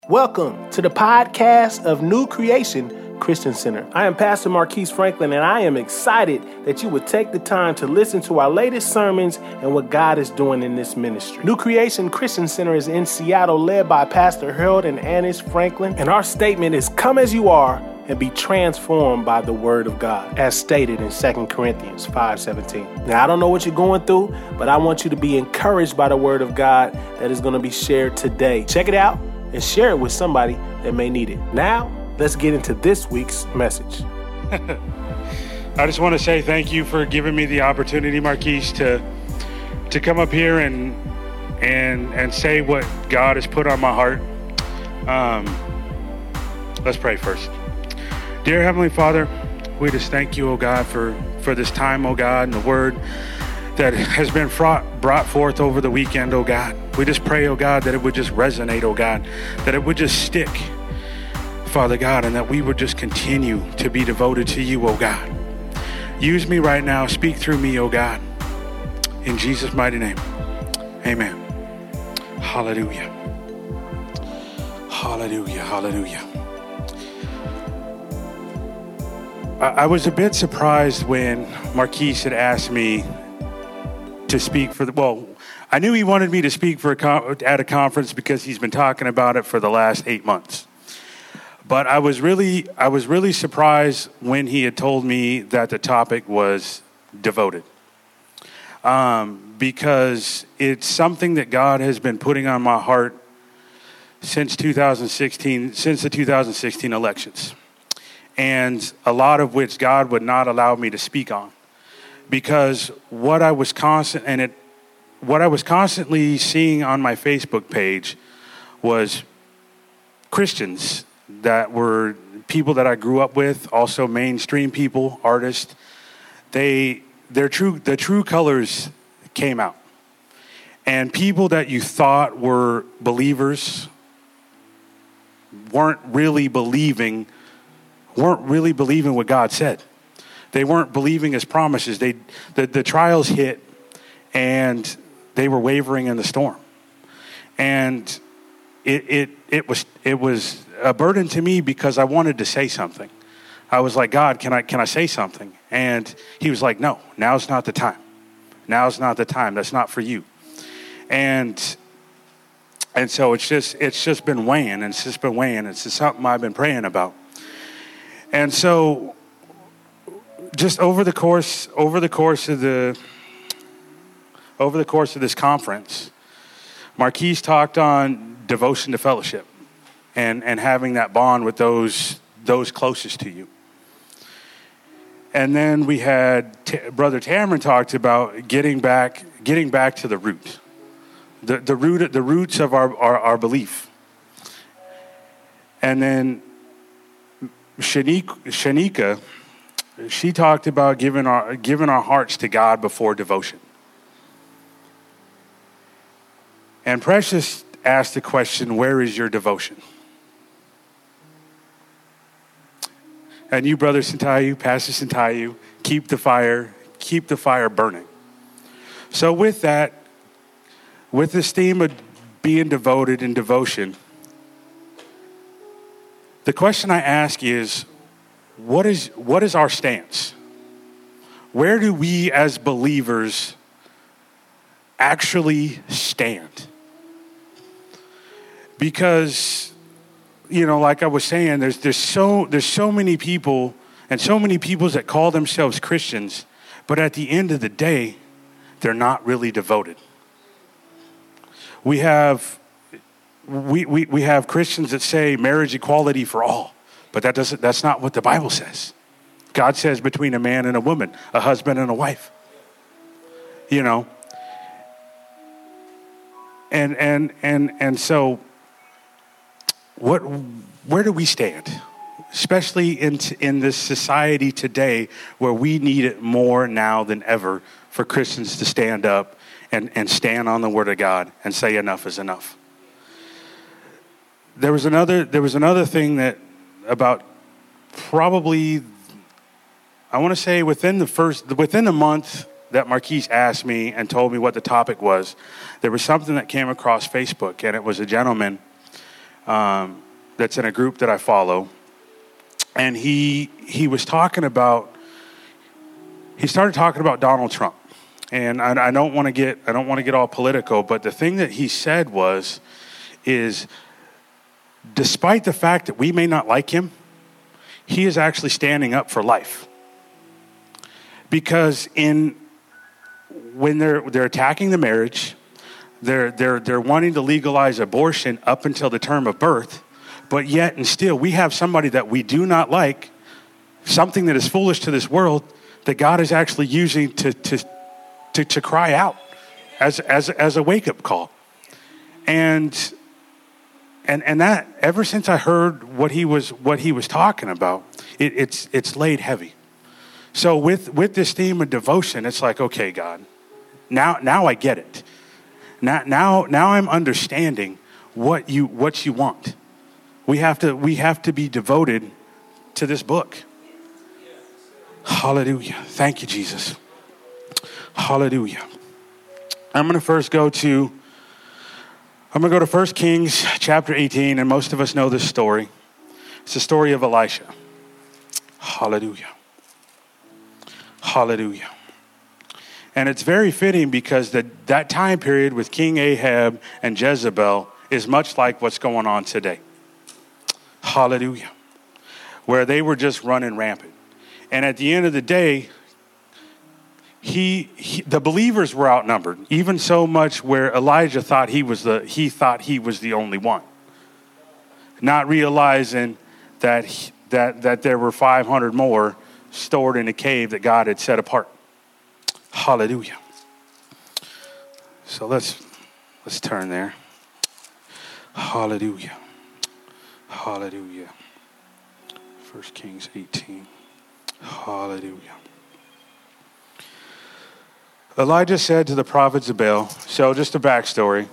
Welcome to the podcast of New Creation Christian Center. I am Pastor Marquise Franklin, and I am excited that you would take the time to listen to our latest sermons and what God is doing in this ministry. New Creation Christian Center is in Seattle, led by Pastor Harold and Annis Franklin, and our statement is, come as you are and be transformed by the word of God, as stated in 2 Corinthians 5:17. Now, I don't know what you're going through, but I want you to be encouraged by the word of God that is going to be shared today. Check it out and share it with somebody that may need it. Now, let's get into this week's message. I just want to say thank you for giving me the opportunity, Marquise, to come up here and say what God has put on my heart. Let's pray first. Dear Heavenly Father, we just thank you, oh God, for this time, oh God, and the word that has been brought forth over the weekend, oh God. We just pray, oh God, that it would just resonate, oh God, that it would just stick, Father God, and that we would just continue to be devoted to you, oh God. Use me right now. Speak through me, oh God. In Jesus' mighty name, amen. Hallelujah. Hallelujah. Hallelujah. I was a bit surprised when Marquise had asked me to speak I knew he wanted me to speak at a conference because he's been talking about it for the last 8 months. But I was really surprised when he had told me that the topic was devoted. Because it's something that God has been putting on my heart since the 2016 elections. And a lot of which God would not allow me to speak on. Because what I was constantly seeing on my Facebook page was Christians that were people that I grew up with, also mainstream people, artists. The true colors came out. And people that you thought were believers weren't really believing what God said. They weren't believing his promises. The trials hit, and they were wavering in the storm. And it was a burden to me because I wanted to say something. I was like, God, can I say something? And he was like, no, now's not the time. Now's not the time. That's not for you. And so it's just been weighing. It's just something I've been praying about. And so just over the course of this conference, Marquise talked on devotion to fellowship and having that bond with those closest to you. And then we had Brother Cameron talked about getting back to the root, the roots of our belief. And then Shanika, she talked about giving our hearts to God before devotion. And Precious asked the question, where is your devotion? And you, Brother Santayu, Pastor Santayu, keep the fire burning. So with that, with this theme of being devoted and devotion, the question I ask is, what is our stance? Where do we as believers actually stand? Because, like I was saying, there's so many people and so many people that call themselves Christians, but at the end of the day, they're not really devoted. We have Christians that say marriage equality for all, but that's not what the Bible says. God says between a man and a woman, a husband and a wife. And so where do we stand? Especially in this society today where we need it more now than ever for Christians to stand up and stand on the word of God and say enough is enough. There was another thing that about probably, I want to say within the month that Marquise asked me and told me what the topic was, there was something that came across Facebook, and it was a gentleman that's in a group that I follow. And he started talking about Donald Trump. And I don't want to get all political, but the thing that he said is despite the fact that we may not like him, he is actually standing up for life. Because when they're attacking the marriage, they're wanting to legalize abortion up until the term of birth, but yet and still we have somebody that we do not like, something that is foolish to this world, that God is actually using to cry out as a wake-up call. And that, ever since I heard what he was talking about, it's laid heavy. So with this theme of devotion, it's like, okay, God, now I get it. Now I'm understanding what you want. We have to be devoted to this book. Hallelujah. Thank you, Jesus. Hallelujah. I'm going to go to 1 Kings chapter 18, and most of us know this story. It's the story of Elisha. Hallelujah. Hallelujah. And it's very fitting because that time period with King Ahab and Jezebel is much like what's going on today. Hallelujah. Where they were just running rampant. And at the end of the day, the believers were outnumbered, even so much where Elijah thought he was the only one, not realizing that there were 500 more stored in a cave that God had set apart. Hallelujah. So let's turn there. Hallelujah. Hallelujah. 1 Kings 18. Hallelujah. Elijah said to the prophets of Baal, so just a backstory.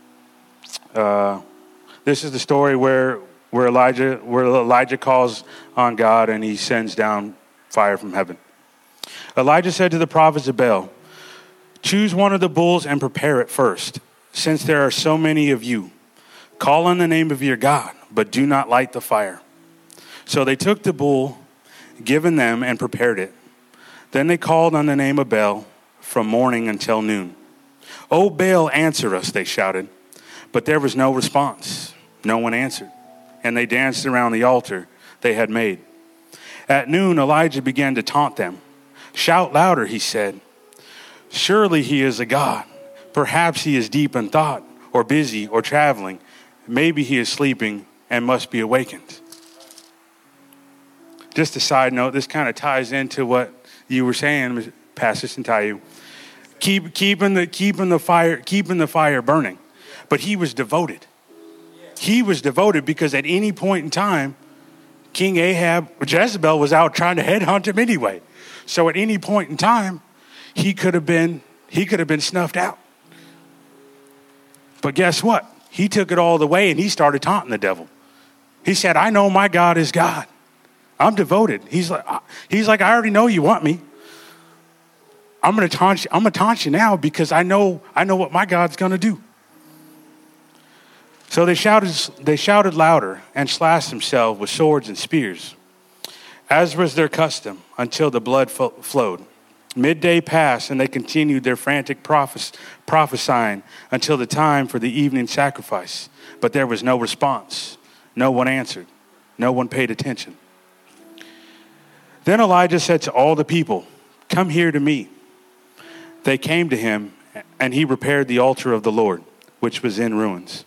This is the story where Elijah calls on God and he sends down fire from heaven. Elijah said to the prophets of Baal, choose one of the bulls and prepare it first, since there are so many of you. Call on the name of your God, but do not light the fire. So they took the bull given them and prepared it. Then they called on the name of Baal from morning until noon. "O Baal, answer us," they shouted. But there was no response. No one answered. And they danced around the altar they had made. At noon, Elijah began to taunt them. "Shout louder," he said. "Surely he is a god. Perhaps he is deep in thought, or busy, or traveling. Maybe he is sleeping and must be awakened." Just a side note, this kind of ties into what you were saying, Pastor Sintayu. Keeping the fire burning. But he was devoted. He was devoted because at any point in time, King Ahab, Jezebel was out trying to headhunt him anyway. So at any point in time, he could have been snuffed out. But guess what? He took it all the way and he started taunting the devil. He said, "I know my God is God. I'm devoted." He's like, "I already know you want me. I'm going to taunt you now because I know what my God's going to do." So they shouted louder and slashed themselves with swords and spears, as was their custom, until the blood flowed. Midday passed, and they continued their frantic prophesying until the time for the evening sacrifice. But there was no response. No one answered. No one paid attention. Then Elijah said to all the people, "Come here to me." They came to him, and he repaired the altar of the Lord, which was in ruins.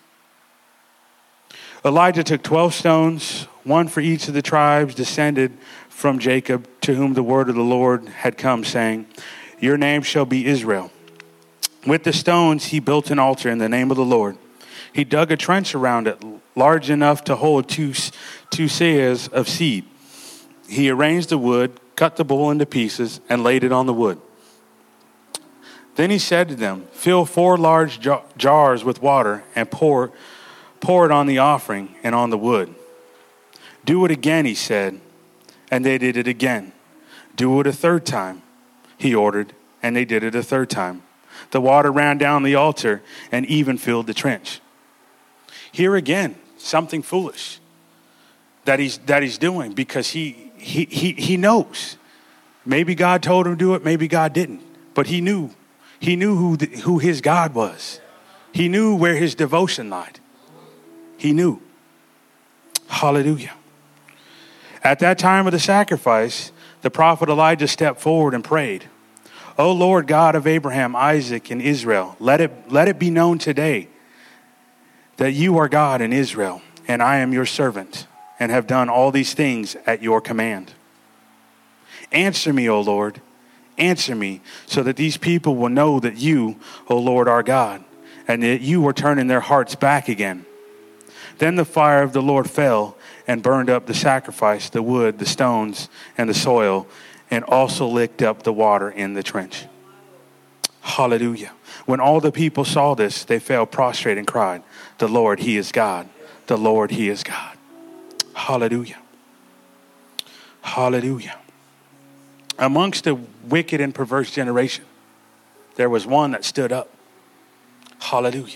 Elijah took 12 stones, one for each of the tribes descended from Jacob, to whom the word of the Lord had come, saying, "Your name shall be Israel." With the stones he built an altar in the name of the Lord. He dug a trench around it, large enough to hold two seahs of seed. He arranged the wood, cut the bull into pieces, and laid it on the wood. Then he said to them, "Fill 4 large jars with water and pour it on the offering and on the wood." "Do it again," he said, and they did it again. "Do it a third time," he ordered, and they did it a third time. The water ran down the altar and even filled the trench. Here again, something foolish that he's doing, because he knows. Maybe God told him to do it, maybe God didn't, but he knew who his God was. He knew where his devotion lied. He knew. Hallelujah. At that time of the sacrifice, the prophet Elijah stepped forward and prayed, "O Lord God of Abraham, Isaac, and Israel, let it be known today that you are God in Israel, and I am your servant, and have done all these things at your command. Answer me, O Lord, answer me, so that these people will know that you, O Lord, are God, and that you are turning their hearts back again." Then the fire of the Lord fell and burned up the sacrifice, the wood, the stones, and the soil, and also licked up the water in the trench. Hallelujah. When all the people saw this, they fell prostrate and cried, "The Lord, he is God. The Lord, he is God." Hallelujah. Hallelujah. Amongst the wicked and perverse generation, there was one that stood up. Hallelujah.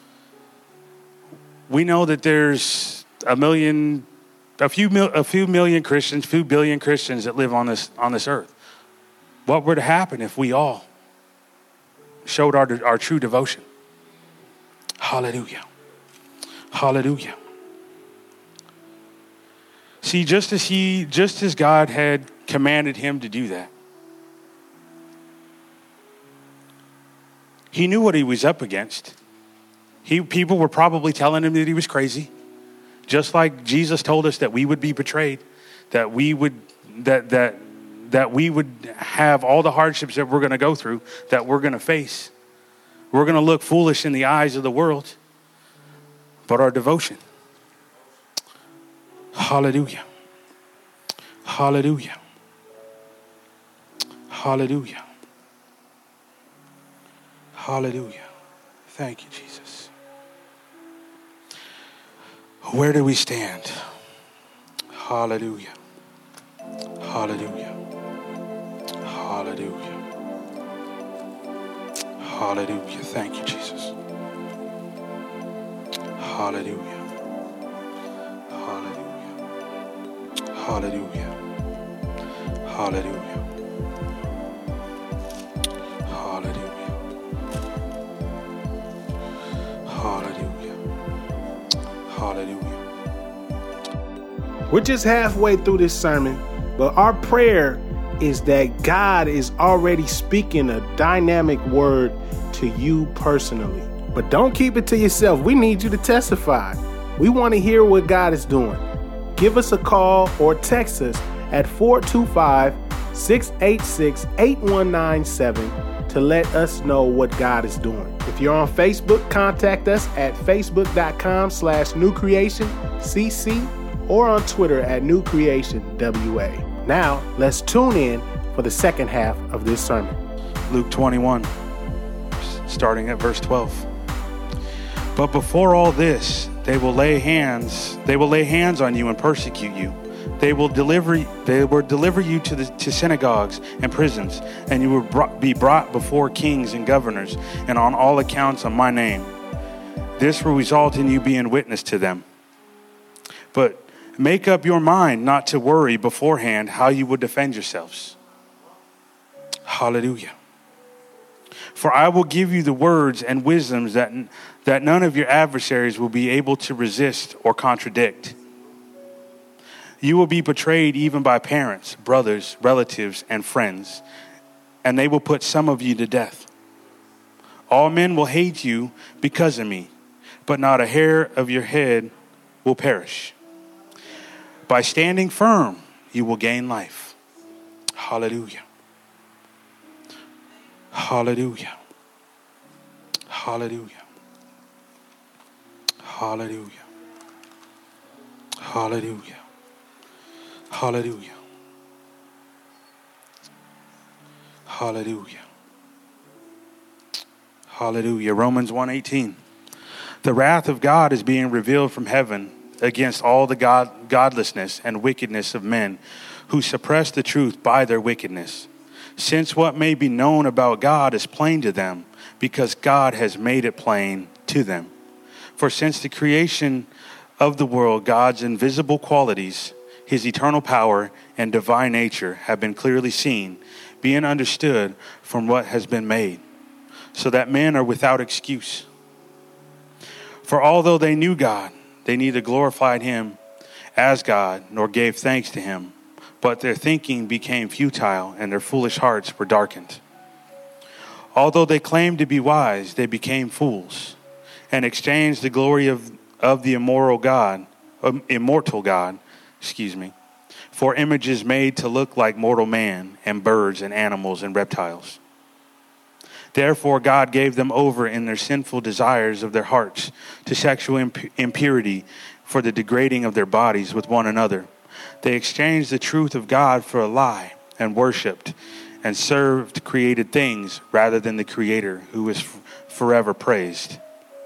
We know that there's a few million Christians, few billion Christians that live on this earth. What were to happen if we all showed our true devotion? Hallelujah. Hallelujah. See, just as God had commanded him to do that, he knew what he was up against. People were probably telling him that he was crazy, just like Jesus told us that we would be betrayed, that we would have all the hardships that we're going to go through, that we're going to face. We're going to look foolish in the eyes of the world, but our devotion. Hallelujah. Hallelujah. Hallelujah. Hallelujah. Thank you, Jesus. Where do we stand? Hallelujah. Hallelujah. Hallelujah. Hallelujah. Thank you, Jesus. Hallelujah. Hallelujah. Hallelujah. Hallelujah. Hallelujah. Hallelujah. Hallelujah. We're just halfway through this sermon, but our prayer is that God is already speaking a dynamic word to you personally. But don't keep it to yourself. We need you to testify. We want to hear what God is doing. Give us a call or text us at 425-686-8197 to let us know what God is doing. If you're on Facebook, contact us at facebook.com/newcreationcc or on Twitter at newcreationwa. Now, let's tune in for the second half of this sermon. Luke 21, starting at verse 12. But before all this, they will lay hands on you and persecute you. They will deliver you to synagogues and prisons, and you will be brought before kings and governors, and on all accounts of my name. This will result in you being witness to them. But make up your mind not to worry beforehand how you will defend yourselves. Hallelujah. For I will give you the words and wisdoms that none of your adversaries will be able to resist or contradict. You will be betrayed even by parents, brothers, relatives, and friends, and they will put some of you to death. All men will hate you because of me, but not a hair of your head will perish. By standing firm, you will gain life. Hallelujah. Hallelujah. Hallelujah. Hallelujah. Hallelujah. Hallelujah. Hallelujah. Hallelujah. Romans 1:18. The wrath of God is being revealed from heaven against all the godlessness and wickedness of men who suppress the truth by their wickedness. Since what may be known about God is plain to them, because God has made it plain to them. For since the creation of the world, God's invisible qualities, his eternal power and divine nature have been clearly seen, being understood from what has been made, so that men are without excuse. For although they knew God, they neither glorified him as God nor gave thanks to him, but their thinking became futile and their foolish hearts were darkened. Although they claimed to be wise, they became fools and exchanged the glory of the immortal God, for images made to look like mortal man and birds and animals and reptiles. Therefore, God gave them over in their sinful desires of their hearts to sexual impurity for the degrading of their bodies with one another. They exchanged the truth of God for a lie and worshipped and served created things rather than the Creator, who is forever praised.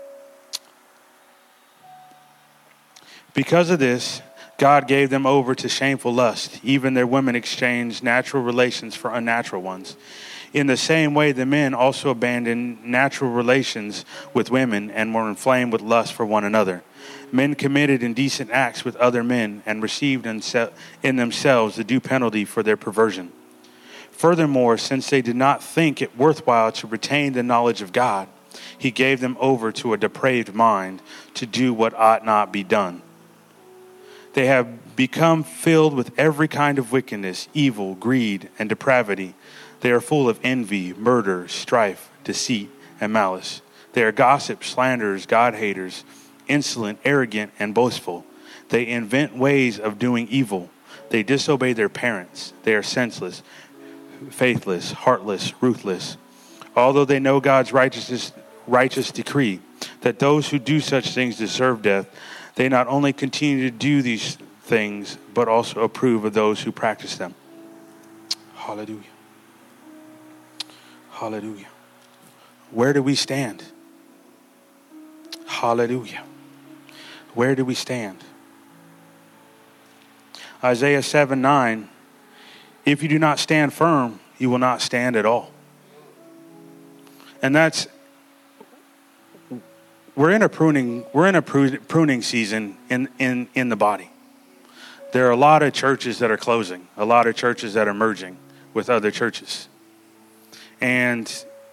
Because of this, God gave them over to shameful lust. Even their women exchanged natural relations for unnatural ones. In the same way, the men also abandoned natural relations with women and were inflamed with lust for one another. Men committed indecent acts with other men and received in themselves the due penalty for their perversion. Furthermore, since they did not think it worthwhile to retain the knowledge of God, he gave them over to a depraved mind to do what ought not be done. They have become filled with every kind of wickedness, evil, greed, and depravity. They are full of envy, murder, strife, deceit, and malice. They are gossips, slanderers, God-haters, insolent, arrogant, and boastful. They invent ways of doing evil. They disobey their parents. They are senseless, faithless, heartless, ruthless. Although they know God's righteous decree that those who do such things deserve death, they not only continue to do these things, but also approve of those who practice them. Hallelujah. Hallelujah. Where do we stand? Hallelujah. Where do we stand? Isaiah 7:9. If you do not stand firm, you will not stand at all. And we're in a pruning season in the body. There are a lot of churches that are closing, a lot of churches that are merging with other churches. And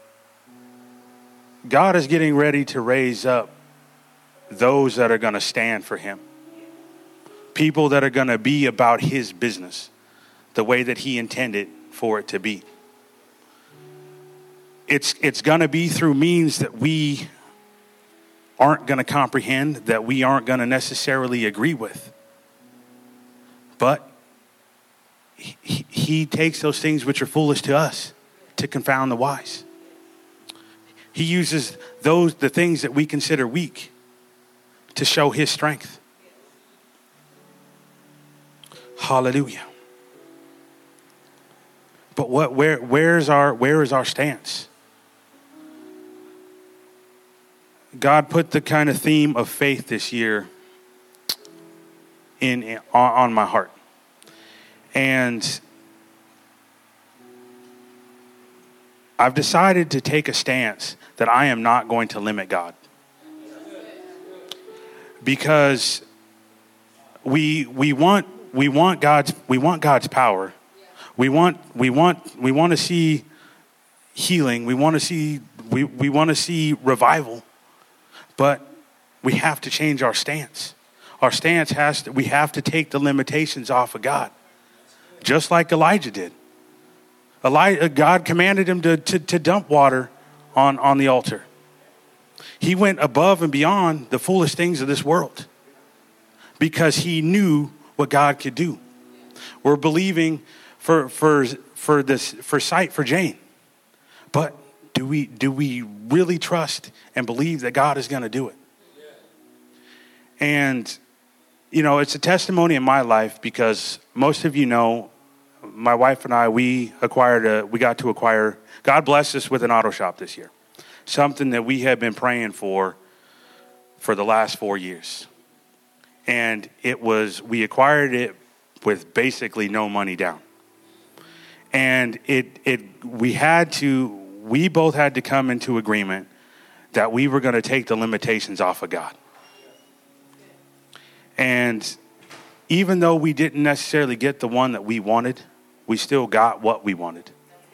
God is getting ready to raise up those that are going to stand for him. People that are going to be about his business the way that he intended for it to be. It's going to be through means that we aren't going to comprehend, that we aren't going to necessarily agree with. But he takes those things which are foolish to us to confound the wise. He uses the things that we consider weak to show his strength. Hallelujah. But where is our stance? God put the kind of theme of faith this year on my heart. And I've decided to take a stance that I am not going to limit God. Because we want God's power. We want to see healing. We want to see revival. But we have to change our stance. Our stance we have to take the limitations off of God. Just like Elijah did. God commanded him to dump water on the altar. He went above and beyond the foolish things of this world because he knew what God could do. We're believing for sight for Jane, but do we really trust and believe that God is going to do it? And it's a testimony in my life because most of you know, my wife and I, we got to acquire. God blessed us with an auto shop this year. Something that we have been praying for the last 4 years. And we acquired it with basically no money down. And we both had to come into agreement that we were going to take the limitations off of God. And even though we didn't necessarily get the one that we wanted, we still got what we wanted.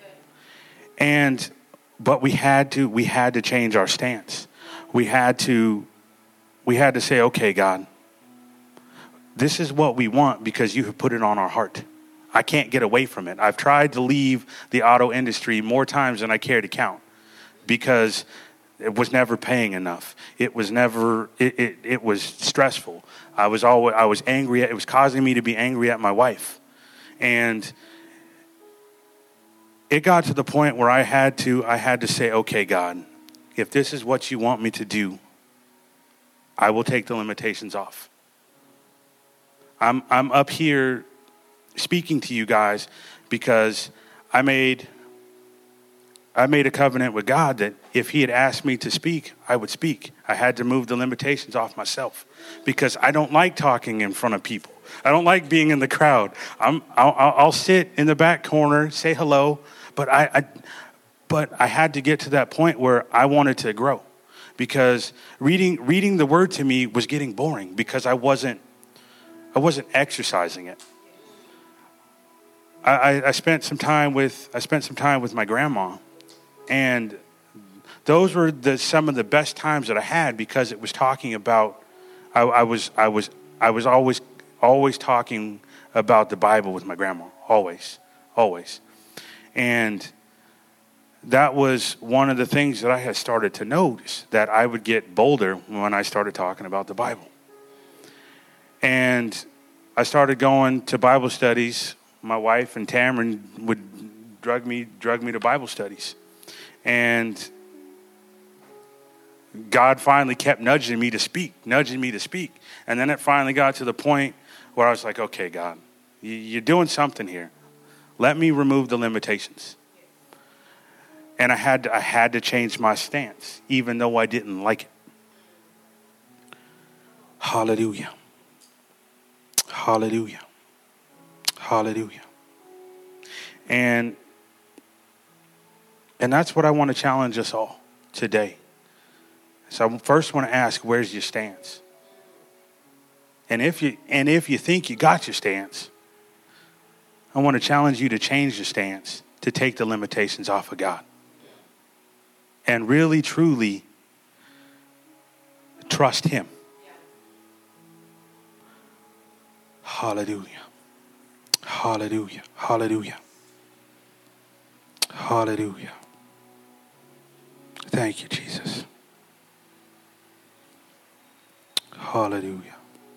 But we had to change our stance. We had to say, okay, God, this is what we want because you have put it on our heart. I can't get away from it. I've tried to leave the auto industry more times than I care to count because it was never paying enough. It was never, it was stressful. I was angry. It was causing me to be angry at my wife. And it got to the point where I had to say, okay, God, if this is what you want me to do, I will take the limitations off. I'm up here speaking to you guys because I made a covenant with God that if he had asked me to speak, I would speak. I had to move the limitations off myself because I don't like talking in front of people. I don't like being in the crowd. I'll sit in the back corner, say hello, but I had to get to that point where I wanted to grow because reading the word to me was getting boring because I wasn't exercising it. I spent some time with my grandma, and those were some of the best times that I had because it was talking about. I was always talking about the Bible with my grandma, always, and that was one of the things that I had started to notice, that I would get bolder when I started talking about the Bible, and I started going to Bible studies. My wife and Tamron would drug me to Bible studies. And God finally kept nudging me to speak. And then it finally got to the point where I was like, okay, God, you're doing something here. Let me remove the limitations. And I had to change my stance, even though I didn't like it. Hallelujah. Hallelujah. Hallelujah. And that's what I want to challenge us all today. So I first want to ask, where's your stance? And if you think you got your stance, I want to challenge you to change your stance, to take the limitations off of God. And really, truly trust him. Hallelujah. Hallelujah. Hallelujah. Hallelujah. Thank you, Jesus. Hallelujah.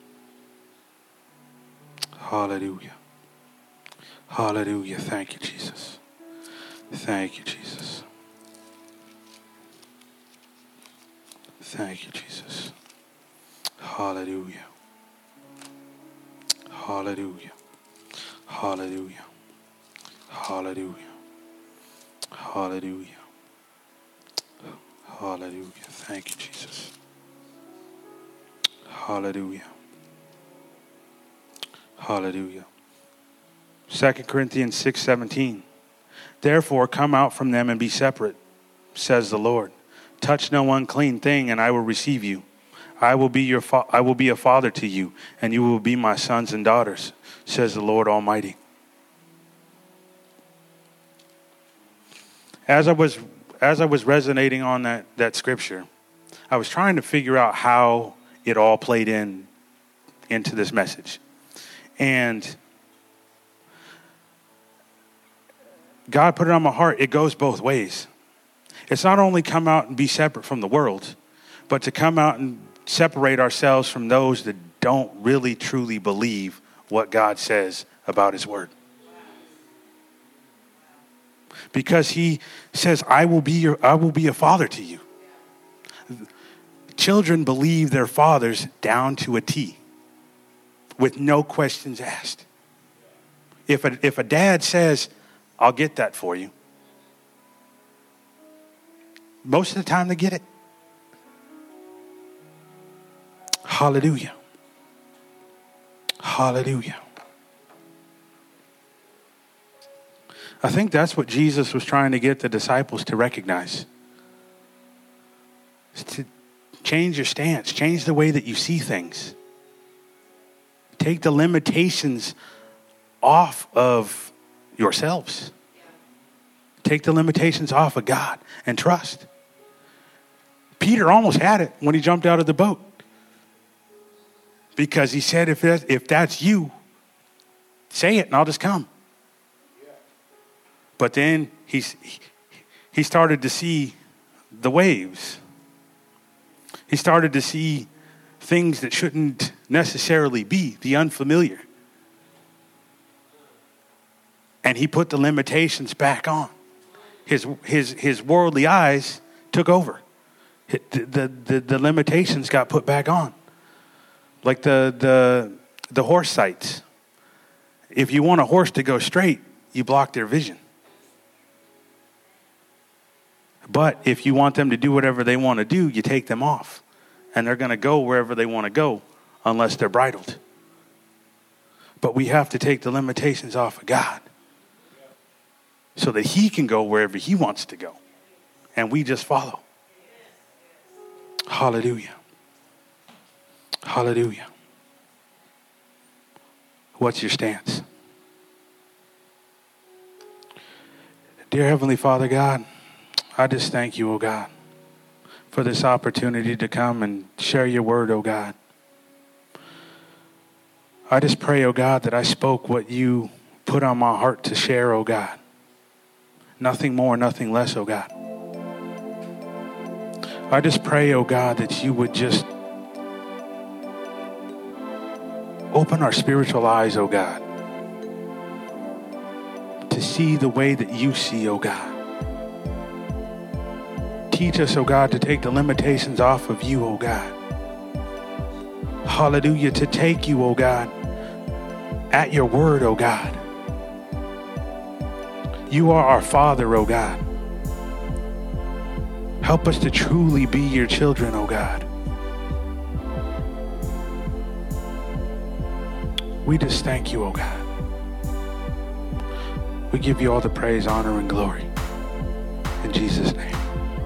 Hallelujah. Hallelujah. Thank you, Jesus. Thank you, Jesus. Thank you, Jesus. Hallelujah. Hallelujah. Hallelujah. Hallelujah. Hallelujah. Hallelujah. Thank you, Jesus. Hallelujah. Hallelujah. 2 Corinthians 6:17. Therefore come out from them and be separate, says the Lord. Touch no unclean thing, and I will receive you. I will be a father to you, and you will be my sons and daughters, says the Lord Almighty. As I was resonating on that scripture, I was trying to figure out how it all played into this message. And God put it on my heart. It goes both ways. It's not only come out and be separate from the world, but to come out and separate ourselves from those that don't really truly believe what God says about his word. Because he says, I will be a father to you. Children believe their fathers down to a T, with no questions asked. If a dad says, I'll get that for you, most of the time they get it. Hallelujah. Hallelujah. I think that's what Jesus was trying to get the disciples to recognize. To change your stance, change the way that you see things. Take the limitations off of yourselves. Take the limitations off of God and trust. Peter almost had it when he jumped out of the boat. Because he said, if that's you, say it and I'll just come. But then he started to see the waves. He started to see things that shouldn't necessarily be, the unfamiliar. And he put the limitations back on. His worldly eyes took over. The limitations got put back on. Like the horse sights. If you want a horse to go straight, you block their vision. But if you want them to do whatever they want to do, you take them off. And they're going to go wherever they want to go unless they're bridled. But we have to take the limitations off of God so that he can go wherever he wants to go. And we just follow. Hallelujah. Hallelujah. What's your stance? Dear Heavenly Father God, I just thank you, oh God, for this opportunity to come and share your word, oh God. I just pray, oh God, that I spoke what you put on my heart to share, oh God. Nothing more, nothing less, oh God. I just pray, oh God, that you would just open our spiritual eyes, oh God, to see the way that you see, oh God. Teach us, oh God, to take the limitations off of you, oh God. Hallelujah, to take you, oh God, at your word, oh God. You are our Father, oh God. Help us to truly be your children, oh God. We just thank you, oh God. We give you all the praise, honor, and glory. In Jesus' name.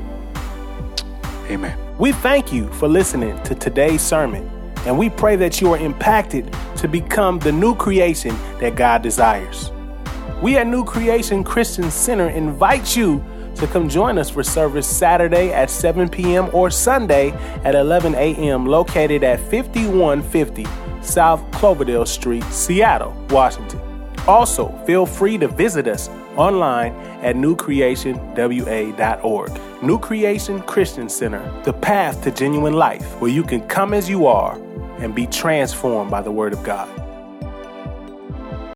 Amen. We thank you for listening to today's sermon, and we pray that you are impacted to become the new creation that God desires. We at New Creation Christian Center invite you to come join us for service Saturday at 7 p.m. or Sunday at 11 a.m. located at 5150 South Cloverdale Street, Seattle, Washington. Also, feel free to visit us online at newcreationwa.org. New Creation Christian Center, the path to genuine life, where you can come as you are and be transformed by the Word of God.